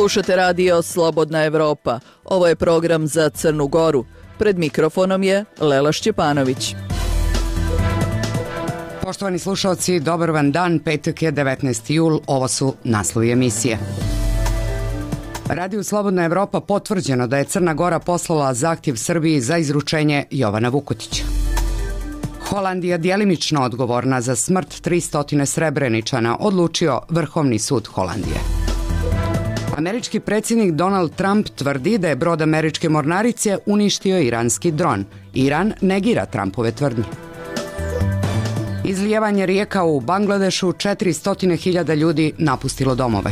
Slušate radio Slobodna Evropa. Ovo je program za Crnu Goru. Pred mikrofonom je Lela Šćepanović. Poštovani slušalci, dobar vam dan, petak je 19. jul, ovo su naslovi emisije. Radio Slobodna Evropa potvrđeno da je Crna Gora poslala zahtjev Srbiji za izručenje Jovana Vukotića. Holandija djelimično odgovorna za smrt 300 Srebreničana, odlučio Vrhovni sud Holandije. Američki predsjednik Donald Trump tvrdi da je brod američke mornarice uništio iranski dron. Iran negira Trumpove tvrdnje. Izlijevanje rijeka u Bangladešu, 400.000 ljudi napustilo domove.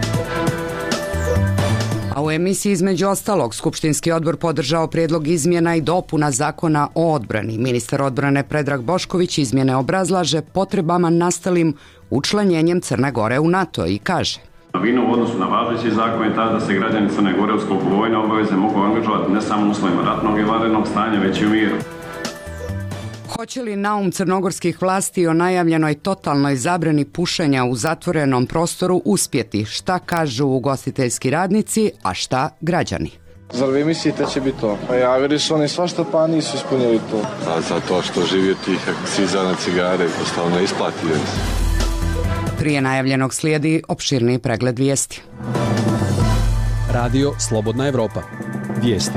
A u emisiji između ostalog Skupštinski odbor podržao prijedlog izmjena i dopuna zakona o odbrani. Ministar odbrane Predrag Bošković izmjene obrazlaže potrebama nastalim učlanjenjem Crne Gore u NATO i kaže: Novina u odnosu na važeći zakon je ta da se građani Crne Gore u sklopu vojne obaveze mogu angažovati ne samo u uslovima ratnog i vanrednog stanja, već i u miru. Hoće li naum crnogorskih vlasti o najavljenoj totalnoj zabrani pušenja u zatvorenom prostoru uspjeti? Šta kažu ugostiteljski radnici, a šta građani? Zar vi mislite će biti to? Pa javili su oni svašta, pa nisu ispunili to. A zato što živio tih akciza na cigare postao neisplativo. Prije najavljenog slijedi opširniji pregled vijesti. Radio Slobodna Evropa. Vijesti.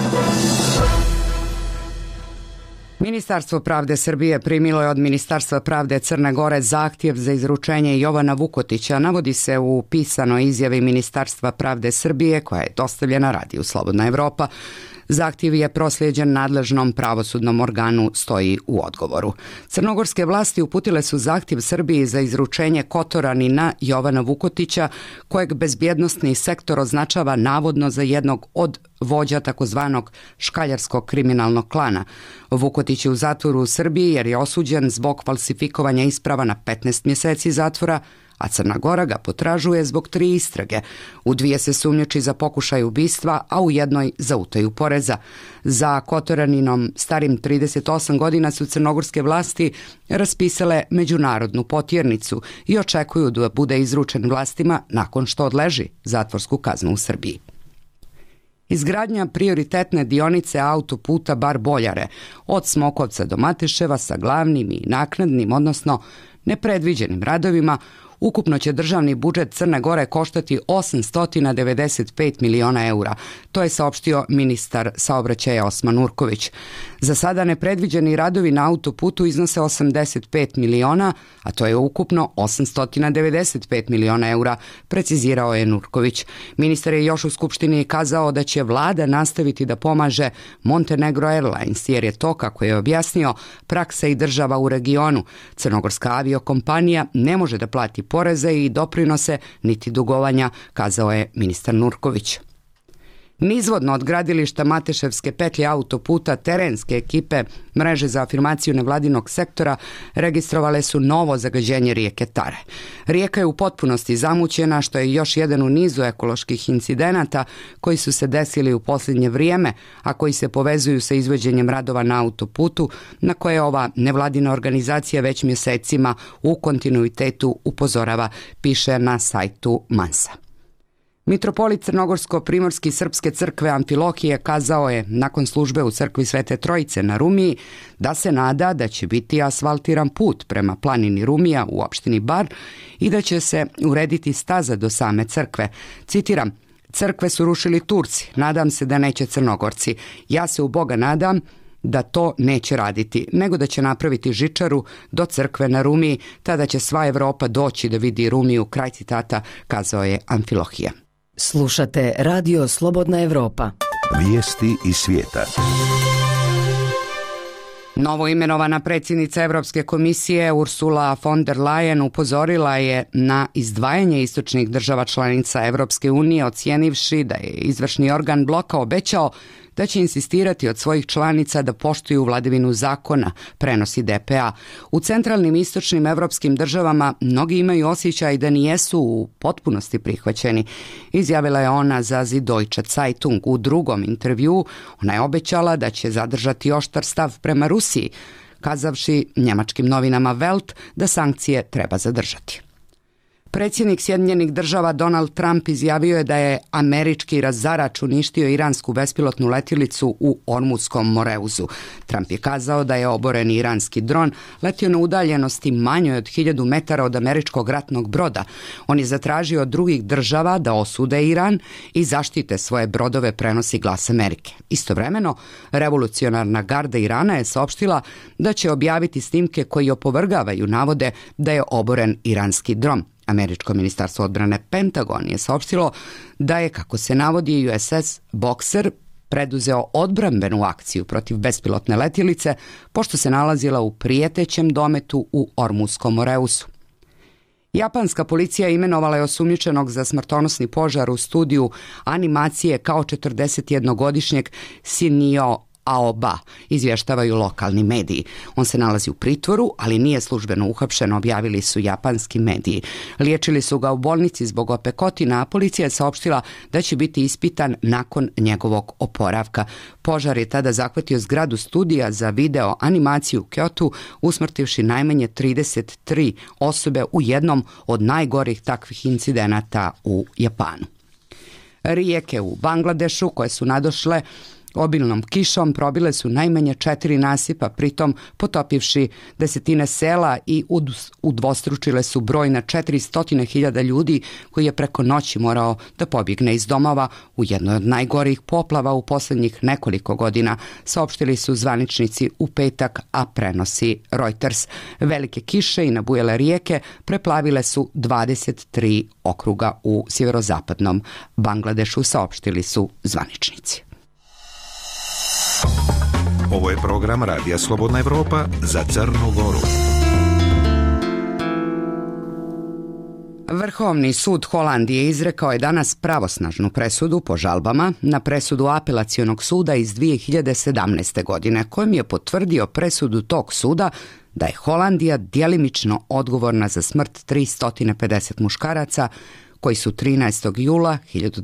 Ministarstvo pravde Srbije primilo je od Ministarstva pravde Crne Gore zahtjev za izručenje Jovana Vukotića, navodi se u pisanoj izjavi Ministarstva pravde Srbije koja je dostavljena radiju Slobodna Evropa. Zahtjev je proslijeđen nadležnom pravosudnom organu, stoji u odgovoru. Crnogorske vlasti uputile su zahtjev Srbiji za izručenje Kotoranina Jovana Vukotića, kojeg bezbjednosni sektor označava navodno za jednog od vođa takozvanog škaljarskog kriminalnog klana. Vukotić je u zatvoru u Srbiji jer je osuđen zbog falsifikovanja isprava na 15 mjeseci zatvora, a Crna Gora ga potražuje zbog 3 istrage. U 2 se sumnjiči za pokušaj ubistva, a u jednoj za utaju poreza. Za Kotoraninom, starim 38 godina, su crnogorske vlasti raspisale međunarodnu potjernicu i očekuju da bude izručen vlastima nakon što odleži zatvorsku kaznu u Srbiji. Izgradnja prioritetne dionice autoputa Bar-Boljare od Smokovca do Mateševa sa glavnim i naknadnim, odnosno nepredviđenim radovima, ukupno će državni budžet Crne Gore koštati 895 miliona eura. To je saopštio ministar saobraćaja Osman Urković. Za sada nepredviđeni radovi na autoputu iznose 85 miliona, a to je ukupno 895 miliona eura, precizirao je Nurković. Ministar je još u Skupštini kazao da će vlada nastaviti da pomaže Montenegro Airlines, jer je to, kako je objasnio, praksa i država u regionu. Crnogorska aviokompanija ne može da plati poreze i doprinose niti dugovanja, kazao je ministar Nurković. Nizvodno od gradilišta Mateševske petlje autoputa terenske ekipe mreže za afirmaciju nevladinog sektora registrovale su novo zagađenje rijeke Tare. Rijeka je u potpunosti zamućena, što je još jedan u nizu ekoloških incidenata koji su se desili u posljednje vrijeme, a koji se povezuju sa izvođenjem radova na autoputu, na koje ova nevladina organizacija već mjesecima u kontinuitetu upozorava, piše na sajtu Mansa. Mitropolit Crnogorsko-primorski srpske crkve Amfilohije kazao je nakon službe u crkvi Svete Trojice na Rumiji da se nada da će biti asfaltiran put prema planini Rumija u opštini Bar i da će se urediti staza do same crkve. Citiram: "Crkve su rušili Turci, nadam se da neće Crnogorci. Ja se u Boga nadam da to neće raditi, nego da će napraviti žičaru do crkve na Rumiji, tada će sva Evropa doći da vidi Rumiju", kraj citata, kazao je Amfilohije. Slušate Radio Slobodna Evropa. Vijesti iz svijeta. Novo imenovana predsjednica Europske komisije Ursula von der Leyen upozorila je na izdvajanje istočnih država članica Europske unije, ocijenivši da je izvršni organ bloka obećao da će insistirati od svojih članica da poštuju vladavinu zakona, prenosi DPA. U centralnim i istočnim evropskim državama mnogi imaju osjećaj da nijesu u potpunosti prihvaćeni, izjavila je ona za Süddeutsche Zeitung. U drugom intervjuu ona je obećala da će zadržati oštar stav prema Rusiji, kazavši njemačkim novinama Welt da sankcije treba zadržati. Predsjednik Sjedinjenih Država Donald Trump izjavio je da je američki razarač uništio iransku bespilotnu letjelicu u Ormutskom Moreuzu. Trump je kazao da je oboreni iranski dron letio na udaljenosti manjoj od 1000 metara od američkog ratnog broda. On je zatražio od drugih država da osude Iran i zaštite svoje brodove, prenosi Glas Amerike. Istovremeno, revolucionarna garda Irana je saopštila da će objaviti snimke koji opovrgavaju navode da je oboren iranski dron. Američko ministarstvo odbrane Pentagon je saopštilo da je, kako se navodi, USS Boxer preduzeo odbrambenu akciju protiv bespilotne letjelice pošto se nalazila u prijetećem dometu u Ormutskom Moreuzu. Japanska policija imenovala je osumnjičenog za smrtonosni požar u studiju animacije kao 41-godišnjeg Shinio Aoba, izvještavaju lokalni mediji. On se nalazi u pritvoru, ali nije službeno uhapšen, objavili su japanski mediji. Liječili su ga u bolnici zbog opekotina, a policija je saopštila da će biti ispitan nakon njegovog oporavka. Požar je tada zahvatio zgradu studija za video animaciju u Kyotu, usmrtivši najmanje 33 osobe u jednom od najgorih takvih incidenata u Japanu. Rijeke u Bangladešu, koje su nadošle obilnom kišom, probile su najmanje 4 nasipa, pritom potopivši desetine sela i udvostručile su broj na 400.000 ljudi koji je preko noći morao da pobjegne iz domova u jednoj od najgorih poplava u posljednjih nekoliko godina, saopštili su zvaničnici u petak, a prenosi Reuters. Velike kiše i nabujele rijeke preplavile su 23 okruga u sjeverozapadnom Bangladešu, saopštili su zvaničnici. Ovo je program Radija Slobodna Evropa za Crnu Goru. Vrhovni sud Holandije izrekao je danas pravosnažnu presudu po žalbama na presudu apelacionog suda iz 2017. godine, kojim je potvrdio presudu tog suda da je Holandija djelimično odgovorna za smrt 350 muškaraca koji su 13. jula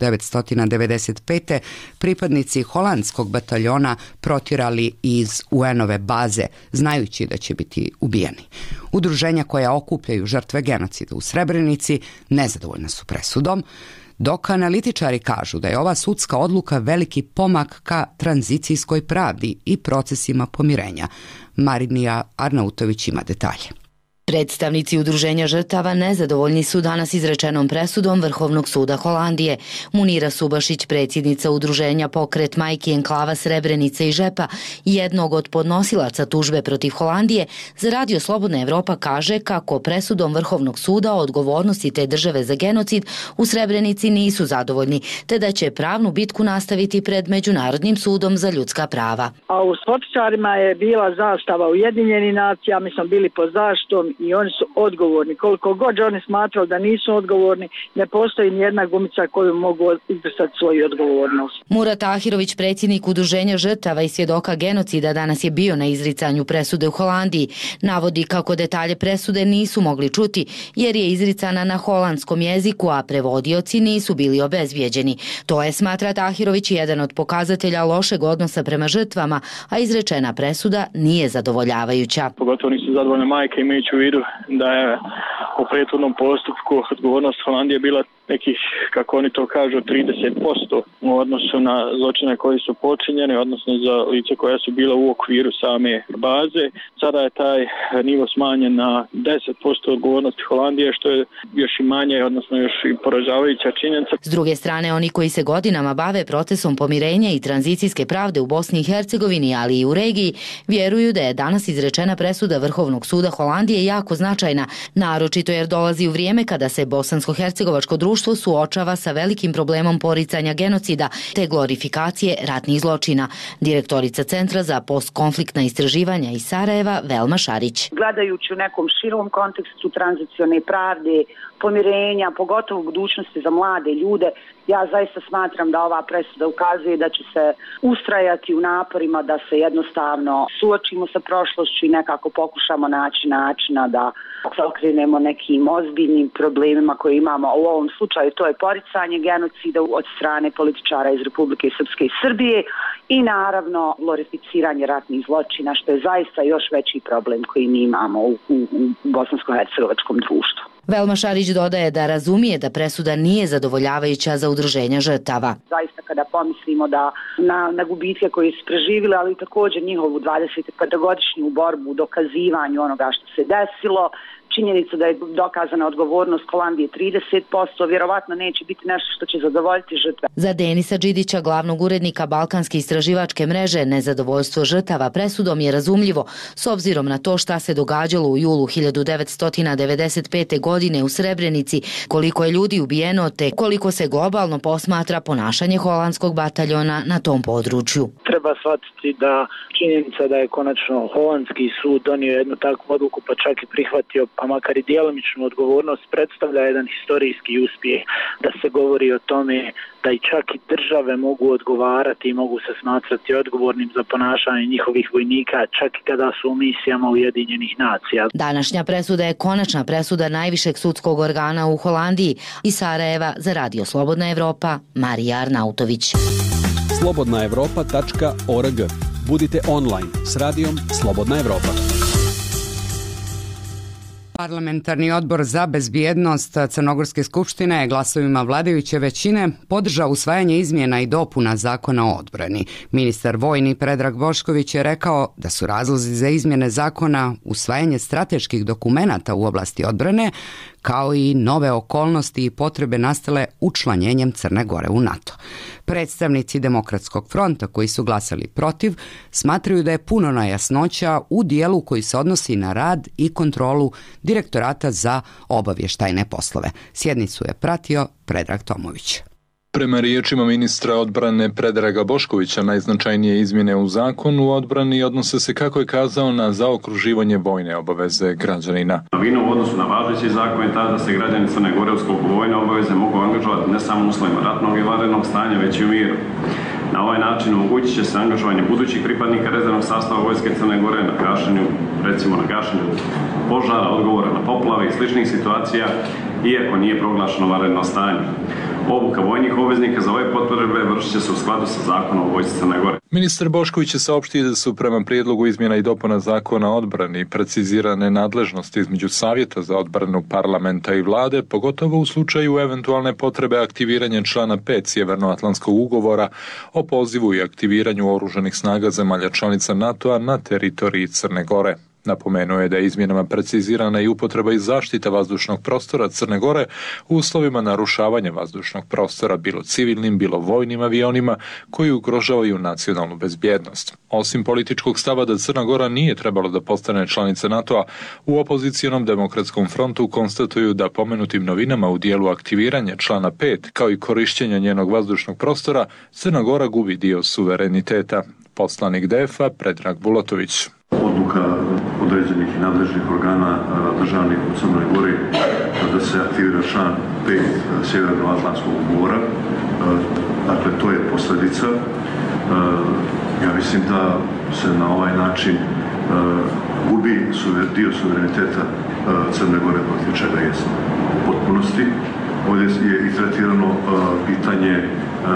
1995. pripadnici holandskog bataljona protjerali iz UN-ove baze, znajući da će biti ubijeni. Udruženja koja okupljaju žrtve genocida u Srebrenici nezadovoljna su presudom, dok analitičari kažu da je ova sudska odluka veliki pomak ka tranzicijskoj pravdi i procesima pomirenja. Marinija Arnautović ima detalje. Predstavnici udruženja žrtava nezadovoljni su danas izrečenom presudom Vrhovnog suda Holandije. Munira Subašić, predsjednica udruženja Pokret majki enklava Srebrenice i Žepa, jednog od podnosilaca tužbe protiv Holandije, za Radio Slobodna Evropa kaže kako presudom Vrhovnog suda o odgovornosti te države za genocid u Srebrenici nisu zadovoljni, te da će pravnu bitku nastaviti pred Međunarodnim sudom za ljudska prava. A u sportičarima je bila zastava Ujedinjenih nacija, mi smo bili pod zaštitom i oni su odgovorni. Koliko god oni smatrali da nisu odgovorni, ne postoji nijedna gumica koju mogu izbrisati svoju odgovornost. Murat Ahirović, predsjednik udruženja žrtava i svjedoka genocida, danas je bio na izricanju presude u Holandiji. Navodi kako detalje presude nisu mogli čuti jer je izricana na holandskom jeziku, a prevodioci nisu bili obezbijeđeni. To je, smatra Ahirović, jedan od pokazatelja lošeg odnosa prema žrtvama, a izrečena presuda nije zadovoljavajuća. Pogotovo nisu zadovoljne majke, imajući u vidu da je u prethodnom postupku odgovornost Holandije bila nekih, kako oni to kažu, 30% u odnosu na zločine koji su počinjeni, odnosno za lice koja su bila u okviru same baze. Sada je taj nivo smanjen na 10% odgovornosti Holandije, što je još i manje, odnosno još i poražavajuća činjenica. S druge strane, oni koji se godinama bave procesom pomirenja i tranzicijske pravde u Bosni i Hercegovini, ali i u regiji, vjeruju da je danas izrečena presuda Vrhovnog suda Holandije jako značajna, naročito jer dolazi u vrijeme kada se bosansko-hercegovačko društvo suočava sa velikim problemom poricanja genocida te glorifikacije ratnih zločina. Direktorica Centra za postkonfliktna istraživanja iz Sarajeva, Velma Šarić. Gledajući u nekom širom kontekstu tranzicione pravde, pomirenja, pogotovo u budućnosti za mlade ljude, ja zaista smatram da ova presuda ukazuje da će se ustrajati u naporima da se jednostavno suočimo sa prošlošću i nekako pokušamo naći načina da se okrenemo nekim ozbiljnim problemima koje imamo. U ovom slučaju to je poricanje genocida od strane političara iz Republike Srpske i Srbije i naravno glorificiranje ratnih zločina, što je zaista još veći problem koji mi imamo u bosansko-hercegovačkom društvu. Velma Šarić dodaje da razumije da presuda nije zadovoljavajuća za udruženja žrtava. Zaista kada pomislimo da na gubitke koje su preživjeli, ali također njihovu 25-godišnju borbu u dokazivanju onoga što se desilo, činjenica da je dokazana odgovornost Holandije 30%, vjerovatno neće biti nešto što će zadovoljiti žrtve. Za Denisa Đidića, glavnog urednika Balkanske istraživačke mreže, nezadovoljstvo žrtava presudom je razumljivo s obzirom na to šta se događalo u julu 1995. godine u Srebrenici, koliko je ljudi ubijeno te koliko se globalno posmatra ponašanje holandskog bataljona na tom području. Treba shvatiti da činjenica da je konačno holandski sud donio jednu takvu odluku pa čak i prihvatio pa makar i djelomičnu odgovornost predstavlja jedan historijski uspjeh, da se govori o tome da i čak i države mogu odgovarati i mogu se smatrati odgovornim za ponašanje njihovih vojnika, čak i kada su u misijama Ujedinjenih nacija. Današnja presuda je konačna presuda najvišeg sudskog organa u Holandiji. Iz Sarajeva za Radio Slobodna Evropa, Marija Arnautović. slobodnaevropa.org. Budite online s radijom Slobodna Evropa. Parlamentarni odbor za bezbjednost Crnogorske skupštine je glasovima vladajuće većine podržao usvajanje izmjena i dopuna Zakona o odbrani. Ministar vojni Predrag Bošković je rekao da su razlozi za izmjene zakona usvajanje strateških dokumenata u oblasti odbrane, kao i nove okolnosti i potrebe nastale učlanjenjem Crne Gore u NATO. Predstavnici Demokratskog fronta koji su glasali protiv smatraju da je puno nejasnoća u dijelu koji se odnosi na rad i kontrolu Direktorata za obavještajne poslove. Sjednicu je pratio Predrag Tomović. Prema riječima ministra odbrane Predraga Boškovića, najznačajnije izmjene u zakonu o odbrani odnose se, kako je kazao, na zaokruživanje vojne obaveze građanina. Novina u odnosu na važeći zakon je ta da se građani Crne Gore u sklopu vojne obaveze mogu angažovati ne samo u uslovima ratnog i vanrednog stanja, već i u miru. Na ovaj način omogućit će se angažovanje budućih pripadnika rezervnog sastava vojske Crne Gore na gašenju, recimo na gašenju požara, odgovora na poplave i sličnih situacija, iako nije proglašeno vanredno stanje. Obuka vojnih obveznika za ove potrebe vršit će se u skladu sa Zakonom o vojsci Crne Gore. Ministar Bošković je saopštio da su prema prijedlogu izmjena i dopuna Zakona o odbrani precizirane nadležnosti između Savjeta za odbranu, parlamenta i vlade, pogotovo u slučaju eventualne potrebe aktiviranja člana 5 Sjevernoatlantskog ugovora o pozivu i aktiviranju oružanih snaga zemalja članica NATO-a na teritoriji Crne Gore. Napomenuo je da je izmjenama precizirana i upotreba i zaštita vazdušnog prostora Crne Gore u uslovima narušavanja vazdušnog prostora, bilo civilnim, bilo vojnim avionima koji ugrožavaju nacionalnu bezbjednost. Osim političkog stava da Crna Gora nije trebalo da postane članica NATO-a, u opozicijonom Demokratskom frontu konstatuju da pomenutim novinama u dijelu aktiviranja člana 5 kao i korišćenja njenog vazdušnog prostora, Crna Gora gubi dio suvereniteta. Poslanik DF-a Predrag Bulatović. Odluka određenih i nadležnih organa državnih u Crnoj Gori da se aktivira član 5 Sjevernoatlantskog ugovora. Dakle, to je posljedica. Ja mislim da se na ovaj način gubi dio suvereniteta Crne Gore protiv čega jest u potpunosti. Ovdje je i tretirano pitanje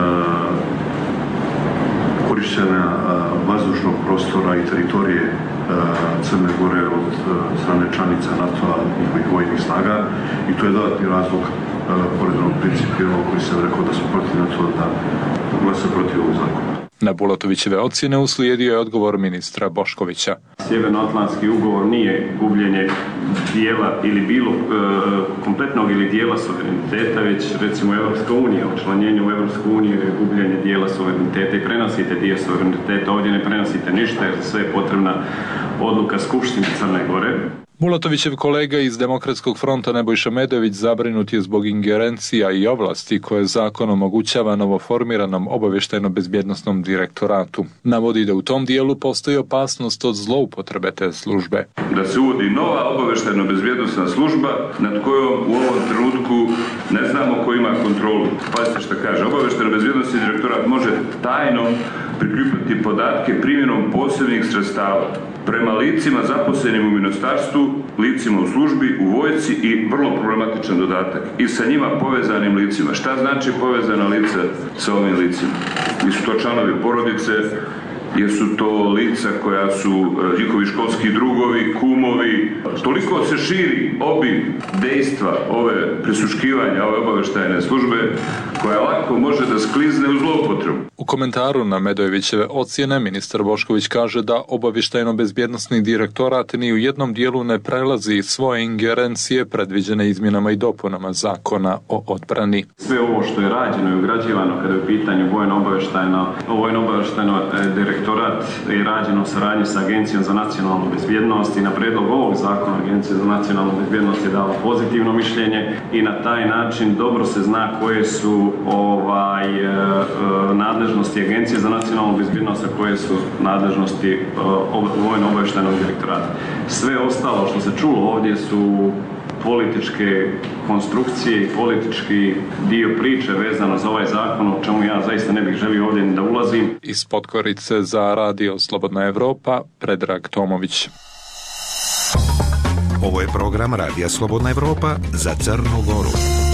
korišćenja vazdušnog prostora i teritorije Crne Gore od strane članica NATO-a i njihovih vojnih snaga i to je dodatni razlog pored onog principijelnog koji sam rekao da smo protiv NATO da glasa protiv ovog zakona. Na Bulatovićeve ocjene uslijedio je odgovor ministra Boškovića. Sjevernoatlantski ugovor nije gubljenje dijela ili bilo kompletnog ili dijela suvereniteta, već recimo Evropska unija, učlanjenje u Evropsku uniju je gubljenje dijela suvereniteta i prenosite dio suvereniteta. Ovdje ne prenosite ništa jer sve je potrebna odluka Skupštine Crne Gore. Bulatovićev kolega iz Demokratskog fronta Nebojša Medović zabrinut je zbog ingerencija i ovlasti koje zakon omogućava novoformiranom obavještajno-bezbjednosnom direktoratu. Navodi da u tom dijelu postoji opasnost od zloupotrebe te službe. Da se uvodi nova obavještajno-bezbjednosna služba nad kojom u ovom trenutku ne znamo ko ima kontrolu. Pazite što kaže, obavještajno-bezbjednosni direktorat može tajno prikupiti podatke primjenom posebnih sredstava prema licima zaposlenim u ministarstvu, licima u službi, u vojsci i vrlo problematičan dodatak i sa njima povezanim licima. Šta znači povezana lica sa ovim licima? Nisu to članovi porodice, jer su to lica koja su njihovi školski drugovi, kumovi. Toliko se širi obim dejstva ove prisluškivanja, ove obaveštajne službe, koja lako može da sklizne u zloupotrebu. U komentaru na Medojevićeve ocjene ministar Bošković kaže da obavještajno-bezbjednosni direktorat ni u jednom dijelu ne prelazi svoje ingerencije predviđene izmjenama i dopunama Zakona o odbrani. Sve ovo što je rađeno i ugrađivano kada je u pitanju vojno-obavještajno direktorat je rađeno u saradnji sa Agencijom za nacionalnu bezbjednost i na predlog ovog zakona Agencija za nacionalnu bezbjednost je dala pozitivno mišljenje i na taj način dobro se zna koje su nadležnosti Agencije za nacionalnu bezbjednost, a koje su nadležnosti vojno-obavještajnog direktorata. Sve ostalo što se čulo ovdje su političke konstrukcije i politički dio priče vezano za ovaj zakon, o čemu ja zaista ne bih želio ovdje ni da ulazim. Iz Podgorice za Radio Slobodna Evropa, Predrag Tomović. Ovo je program Radija Slobodna Evropa za Crnu Goru.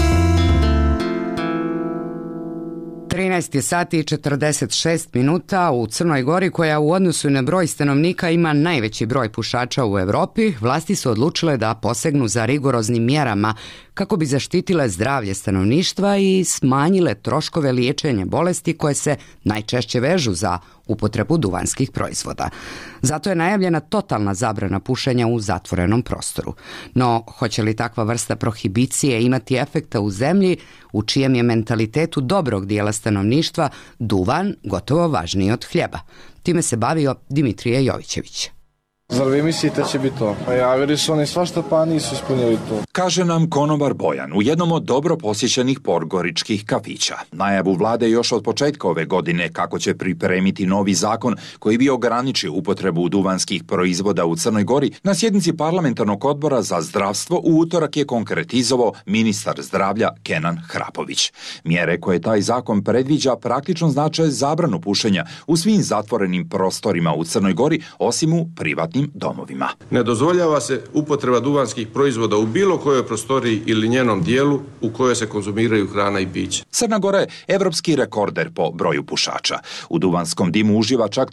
13 sati i 46 minuta u Crnoj Gori, koja u odnosu na broj stanovnika ima najveći broj pušača u Evropi, vlasti su odlučile da posegnu za rigoroznim mjerama kako bi zaštitile zdravlje stanovništva i smanjile troškove liječenja bolesti koje se najčešće vežu za upotrebu duvanskih proizvoda. Zato je najavljena totalna zabrana pušenja u zatvorenom prostoru. No, hoće li takva vrsta prohibicije imati efekta u zemlji u čijem je mentalitetu dobrog dijela stanovništva duvan gotovo važniji od hljeba? Time se bavio Dimitrije Jovićević. Zar vi mislite da će biti to? Pa javili su oni svašta pa nisu ispunili to. Kaže nam konobar Bojan u jednom od dobro posjećenih podgoričkih kafića. Najavu vlade još od početka ove godine kako će pripremiti novi zakon koji bi ograničio upotrebu duvanskih proizvoda u Crnoj Gori na sjednici parlamentarnog odbora za zdravstvo u utorak je konkretizovao ministar zdravlja Kenan Hrapović. Mjere koje taj zakon predviđa praktično znače zabranu pušenja u svim zatvorenim prostorima u Crnoj Gori osim u privatnim domovima. Ne dozvoljava se upotreba duvanskih proizvoda u bilo kojoj prostoriji ili njenom dijelu u kojoj se konzumiraju hrana i piće. Crna Gora je evropski rekorder po broju pušača. U duvanskom dimu uživa čak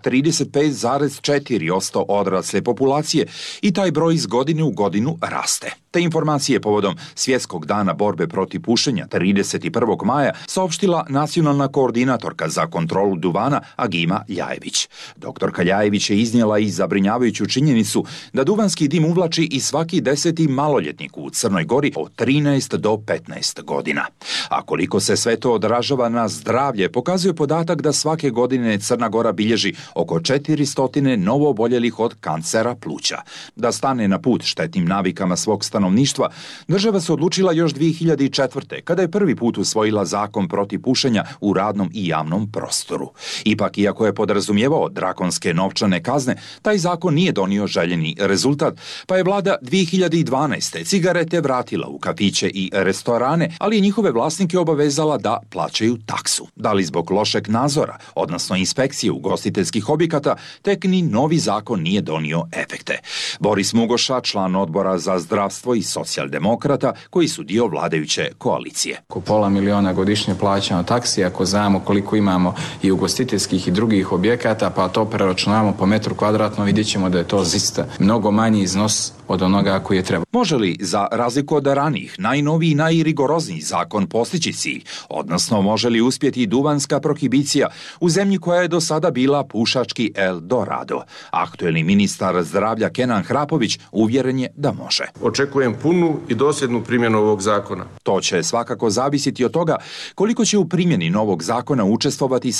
35,4% odrasle populacije i taj broj iz godine u godinu raste. Te informacije povodom Svjetskog dana borbe protiv pušenja 31. maja saopštila nacionalna koordinatorka za kontrolu duvana Agima Ljajević. Doktorka Ljajević je iznijela i zabrinjavajuću činjenicu da duvanski dim uvlači i svaki 10. maloljetnik u Crnoj Gori od 13 do 15 godina. A koliko se sve to odražava na zdravlje, pokazuje podatak da svake godine Crna Gora bilježi oko 400 novooboljelih od kancera pluća. Da stane na put štetnim navikama svog stanovništva, država se odlučila još 2004. kada je prvi put usvojila zakon protiv pušenja u radnom i javnom prostoru. Ipak, iako je podrazumijevao drakonske novčane kazne, taj zakon nije donio željeni rezultat, pa je vlada 2012. cigarete vratila u kafiće i restorane, ali je njihove vlasnike obavezala da plaćaju taksu. Da li zbog lošeg nadzora, odnosno inspekcije ugostiteljskih objekata, tek ni novi zakon nije donio efekte. Boris Mugoša, član odbora za zdravstvo i socijaldemokrata, koji su dio vladajuće koalicije. Oko $500,000 godišnje plaćamo taksi, ako znamo koliko imamo i ugostiteljskih i drugih objekata, pa to preračunamo po metru kvadratnom, vidjet ćemo da je to zista mnogo manji iznos od onoga koji je treba. Može li, za razliku od ranijih, najnoviji i najrigorozniji zakon postići cilj, odnosno može li uspjeti duvanska prohibicija u zemlji koja je do sada bila pušački Eldorado? Aktuelni ministar zdravlja Kenan Hrapović uvjeren je da može. Očekujem punu i dosljednu primjenu ovog zakona. To će svakako zavisiti od toga koliko će u primjeni novog zakona učestvovati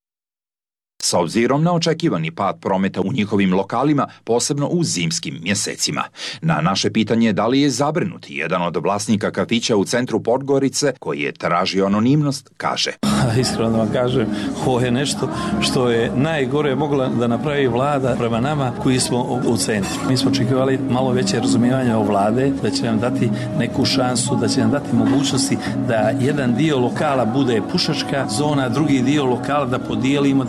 s obzirom na očekivani pad prometa u njihovim lokalima, posebno u zimskim mjesecima. Na naše pitanje da li je zabrinut jedan od vlasnika kafića u centru Podgorice, koji je tražio anonimnost, kaže: Iskreno da vam kažem, ovo je nešto što je najgore mogla da napravi vlada prema nama koji smo u centru. Mi smo očekivali malo veće razumijevanje od vlade, da će nam dati neku šansu, da će nam dati mogućnosti da jedan dio lokala bude pušačka zona, drugi dio lokala da podijelimo, da bude nepušačka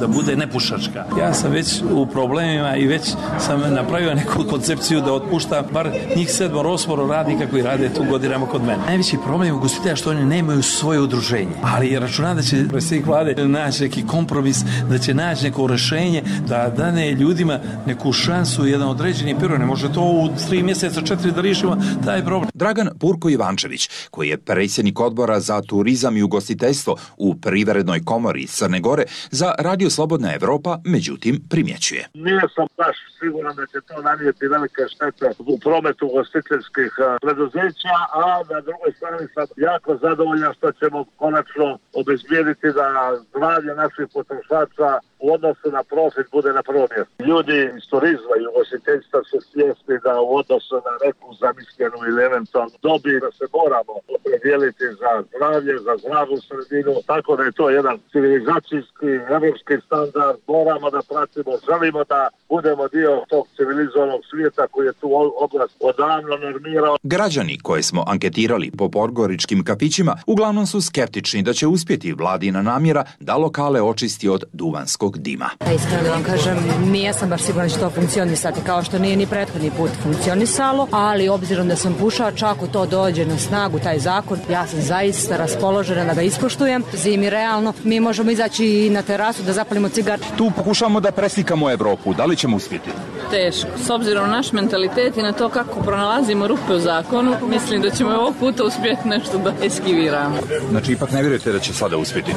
nepušačka. Ja sam već u problemima i već sam napravio neku koncepciju da otpuštam bar njih 7-8 radnika koji rade tu godinama kod mene. Najveći problem u ugostitelja što oni nemaju svoje udruženje, ali računam da će predsjednik vlade naći neki kompromis, da će naći neko rješenje da dane ljudima neku šansu, jedan određeni period. Ne može to u 3 mjeseca, 4 da riješimo taj problem. Dragan Purko Ivančević, koji je predsjednik odbora za turizam i ugostiteljstvo u Privrednoj komori Crne Gore, za Radio Slobodna Evropa, međutim, primjećuje. Nisam baš siguran da će to nanijeti velike štete u prometu ugostiteljskih preduzeća, a na drugoj strani sam jako zadovoljan što ćemo konačno obezbijediti da zdravlje naših potrošača u odnosu na profit bude na prvom mjestu. Ljudi iz turizma i ugostiteljstva su svjesni da u odnosu na neku zamišljenu ili eventualnu dobit da se moramo opredijeliti za zdravlje, za zdravu sredinu, tako da je to jedan civilizacijski, evropski standard. Moramo da pratimo, želimo da budemo dio tog civilizovanog svijeta koji je tu oblast odavno normirao. Građani koje smo anketirali po podgoričkim kafićima uglavnom su skeptični da će uspjeti vladina namjera da lokale očisti od duvanskog dima. Iskreno da vam kažem, nisam baš sigurna da će to funkcionisati, kao što nije ni prethodni put funkcionisalo, ali obzirom da sam pušač, ako to dođe na snagu, taj zakon, ja sam zaista raspoložena da ga ispoštujem. Zimi realno, mi možemo izaći i na terasu da zapalimo cigar. Tu pokušamo da preslikamo Evropu, da li ćemo uspjeti? Teško. S obzirom na naš mentalitet i na to kako pronalazimo rupe u zakonu, mislim da ćemo ovog puta uspjeti nešto da eskiviramo. Znači, ipak ne vjerujete da će sada uspjeti?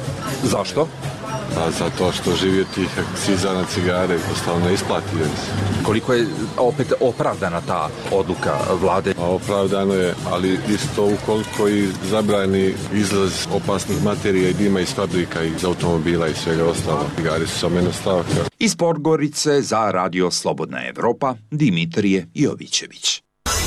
Zašto? Pa zato što živjeti akciza na cigare jednostavno ne isplati. Koliko je opet opravdana ta odluka vlade? Pa opravdano je, ali isto ukoliko i zabrani izlaz opasnih materija i dima iz fabrika, iz automobila i svega ostalo. Cigare su samo jedna stavka. Iz Podgorice za Radio Slobodna Evropa, Dimitrije Jovićević.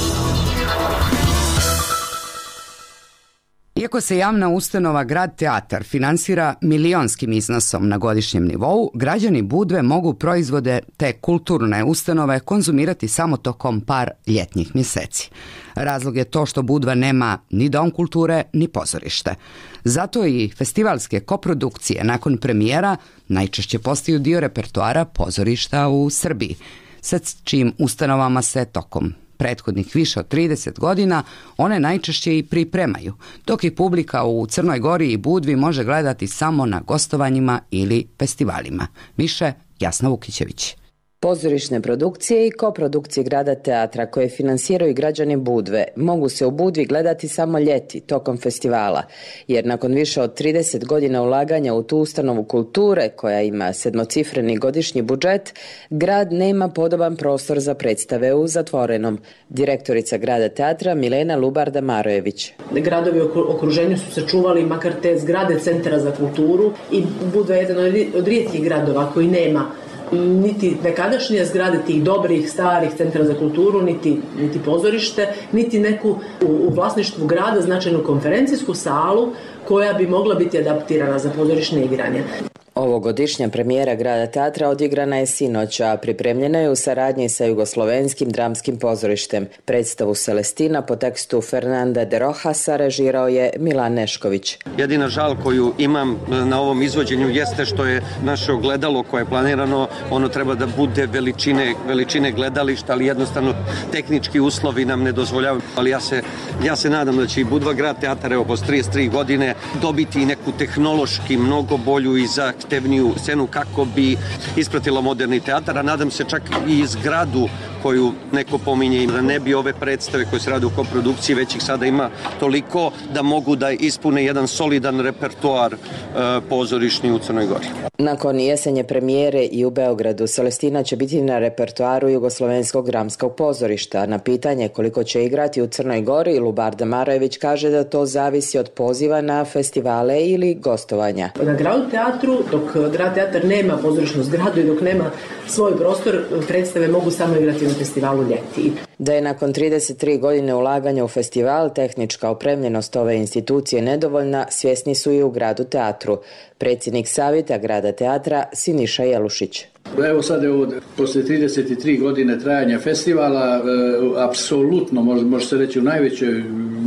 Iako se javna ustanova Grad Teatar finansira milionskim iznosom na godišnjem nivou, građani Budve mogu proizvode te kulturne ustanove konzumirati samo tokom par ljetnih mjeseci. Razlog je to što Budva nema ni dom kulture, ni pozorište. Zato i festivalske koprodukcije nakon premijera najčešće postaju dio repertoara pozorišta u Srbiji, sa čijim ustanovama se tokom prethodnih više od 30 godina one najčešće i pripremaju, dok i publika u Crnoj Gori i Budvi može gledati samo na gostovanjima ili festivalima. Više Jasna Vukićević. Pozorišne produkcije i koprodukcije Grada Teatra koje finansiraju građani Budve mogu se u Budvi gledati samo ljeti tokom festivala, jer nakon više od 30 godina ulaganja u tu ustanovu kulture koja ima 7-cifreni godišnji budžet, grad nema podoban prostor za predstave u zatvorenom. Direktorica Grada Teatra Milena Lubarda-Marojević. Gradovi u okruženju su sačuvali makar te zgrade centra za kulturu i Budva je jedan od rijetkih gradova koji nema niti nekadašnje zgrade tih dobrih, starih centra za kulturu, niti pozorište, niti neku u vlasništvu grada značajnu konferencijsku salu koja bi mogla biti adaptirana za pozorišne igranje. Ovogodišnja premijera Grada Teatra odigrana je sinoć, a pripremljena je u saradnji sa Jugoslovenskim dramskim pozorištem. Predstavu Celestina po tekstu Fernanda de Rojasa režirao je Milan Nešković. Jedina žal koju imam na ovom izvođenju jeste što je naše ogledalo koje je planirano, ono treba da bude veličine gledališta, ali jednostavno tehnički uslovi nam ne dozvoljavaju. Ali ja se nadam da će i Budva Grad Teatar evo posle 33 godine dobiti neku tehnološki mnogo bolju i zahtevniju scenu kako bi ispratila moderni teatar, a nadam se čak i zgradu koju neko pominje, da ne bi ove predstave koje se rade u koprodukciji, već ih sada ima toliko da mogu da ispune jedan solidan repertoar pozorišni u Crnoj Gori. Nakon jesenje premijere i u Beogradu, Celestina će biti na repertoaru Jugoslovenskog dramskog pozorišta. Na pitanje koliko će igrati u Crnoj Gori, Lubarda Marojević kaže da to zavisi od poziva na festivale ili gostovanja. Na Gradu Teatru, dok Grad Teatar nema pozorišnu zgradu i dok nema svoj prostor, predstave mogu samo igrati na festivalu ljeti. Da je nakon 33 godine ulaganja u festival tehnička opremljenost ove institucije nedovoljna, svjesni su i u Gradu Teatru. Predsjednik Savjeta Grada Teatra Siniša Jelušić. Evo sad je ovo, poslije 33 godine trajanja festivala, apsolutno, može se reći u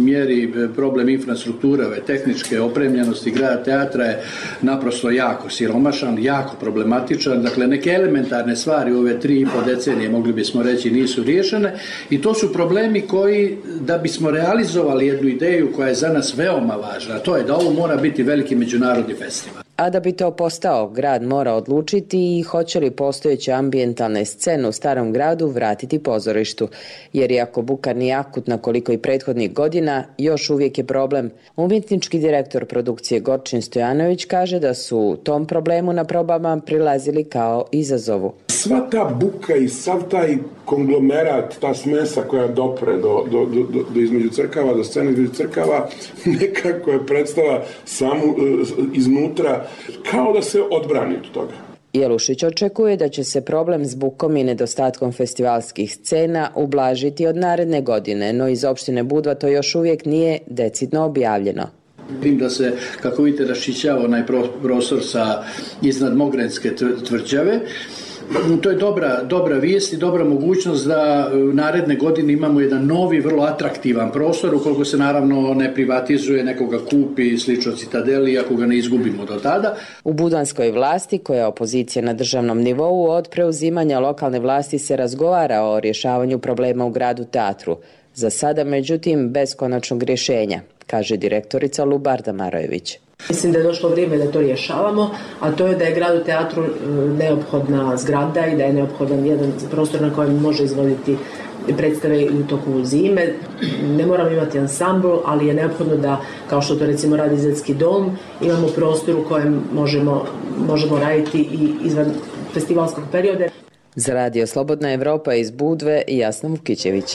mjeri problem infrastrukture, ove tehničke opremljenosti grada teatra je naprosto jako siromašan, jako problematičan. Dakle, neke elementarne stvari u ove 3,5 decenije, mogli bismo reći, nisu riješene i to su problemi koji, da bismo realizovali jednu ideju koja je za nas veoma važna, a to je da ovo mora biti veliki međunarodni festival. A da bi to postao, grad mora odlučiti i hoće li postojeće ambijentalne scene u starom gradu vratiti pozorištu, jer iako buka nije akutna koliko i prethodnih godina, još uvijek je problem. Umjetnički direktor produkcije Gorčin Stojanović kaže da su tom problemu na probama prilazili kao izazovu. Sva ta buka i sav taj konglomerat, ta smesa koja dopre do između crkava, do scene između crkava, nekako je predstava samu iznutra, kao da se odbrani od toga. Jelušić očekuje da će se problem s bukom i nedostatkom festivalskih scena ublažiti od naredne godine, no iz opštine Budva to još uvijek nije decidno objavljeno. Vidim da se, kako vidite, raščišćava onaj prostor iznad Mogrenske tvrđave. To je dobra vijest i dobra mogućnost da naredne godine imamo jedan novi, vrlo atraktivan prostor, ukoliko se naravno ne privatizuje, nekoga kupi, slično Citadeli, ako ga ne izgubimo do tada. U budvanskoj vlasti, koja je opozicija na državnom nivou, od preuzimanja lokalne vlasti se razgovara o rješavanju problema u gradu teatru. Za sada, međutim, bez konačnog rješenja, kaže direktorica Lubarda Marojević. Mislim da je došlo vrijeme da to rješavamo, a to je da je gradu teatru neophodna zgrada i da je neophodan jedan prostor na kojem može izvoditi predstave u toku zime. Ne moramo imati ansambl, ali je neophodno da, kao što to recimo radi Zetski dom, imamo prostor u kojem možemo raditi i izvan festivalskog perioda. Za Radio Slobodna Evropa iz Budve, Jasna Vukićević.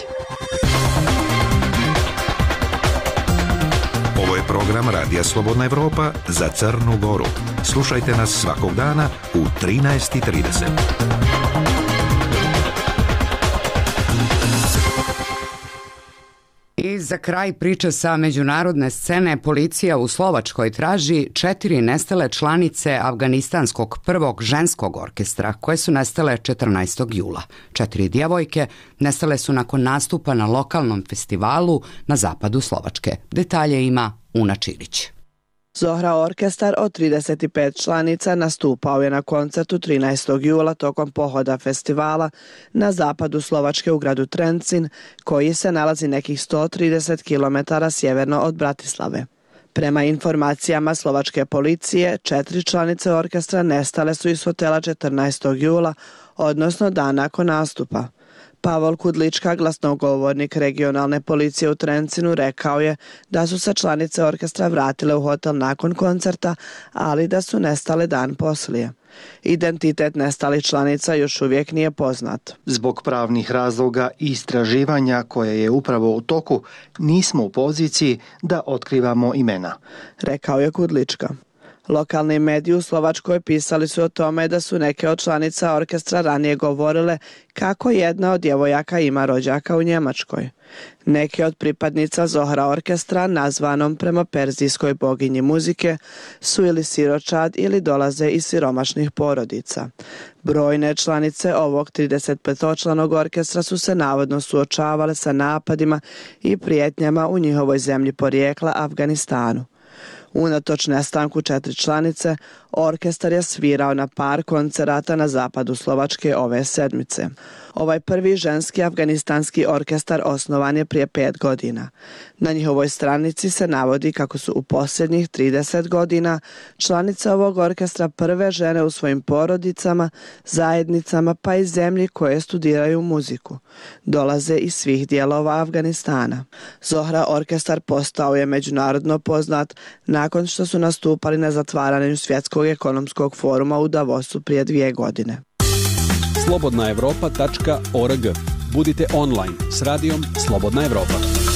Ovo je program Radija Slobodna Evropa za Crnu Goru. Slušajte nas svakog dana u 13:30. I za kraj priče sa međunarodne scene, policija u Slovačkoj traži 4 nestale članice afganistanskog prvog ženskog orkestra, koje su nestale 14. jula. 4 djevojke nestale su nakon nastupa na lokalnom festivalu na zapadu Slovačke. Detalje ima Una Čilić. Zohra orkestar od 35 članica nastupao je na koncertu 13. jula tokom pohoda festivala na zapadu Slovačke u gradu Trencin, koji se nalazi nekih 130 km sjeverno od Bratislave. Prema informacijama slovačke policije, 4 članice orkestra nestale su iz hotela 14. jula, odnosno dan nakon nastupa. Pavol Kudlička, glasnogovornik regionalne policije u Trencinu, rekao je da su se članice orkestra vratile u hotel nakon koncerta, ali da su nestale dan poslije. Identitet nestalih članica još uvijek nije poznat. Zbog pravnih razloga i istraživanja koje je upravo u toku, nismo u poziciji da otkrivamo imena, rekao je Kudlička. Lokalni mediji u Slovačkoj pisali su o tome da su neke od članica orkestra ranije govorile kako jedna od djevojaka ima rođaka u Njemačkoj. Neke od pripadnica Zohra orkestra, nazvanom prema perzijskoj boginji muzike, su ili siročad ili dolaze iz siromašnih porodica. Brojne članice ovog 35-članog orkestra su se navodno suočavale sa napadima i prijetnjama u njihovoj zemlji porijekla, Afganistanu. Unatoč nestanku 4 članice, orkestar je svirao na par koncerata na zapadu Slovačke ove sedmice. Ovaj prvi ženski afganistanski orkestar osnovan je prije 5 godina. Na njihovoj stranici se navodi kako su u posljednjih 30 godina članice ovog orkestra prve žene u svojim porodicama, zajednicama pa i zemlji koje studiraju muziku. Dolaze iz svih dijelova Afganistana. Zohra orkestar postao je međunarodno poznat nakon što su nastupali na zatvaranju Svjetskog ekonomskog foruma u Davosu prije 2 godine. slobodnaevropa.org. Budite online s radijom Slobodna Evropa.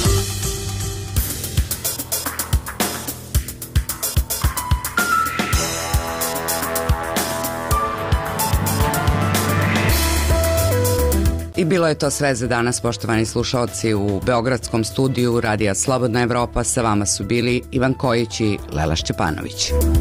I bilo je to sve za danas, poštovani slušalci. U beogradskom studiju Radija Slobodna Evropa sa vama su bili Ivan Kojić i Lela Šćepanović.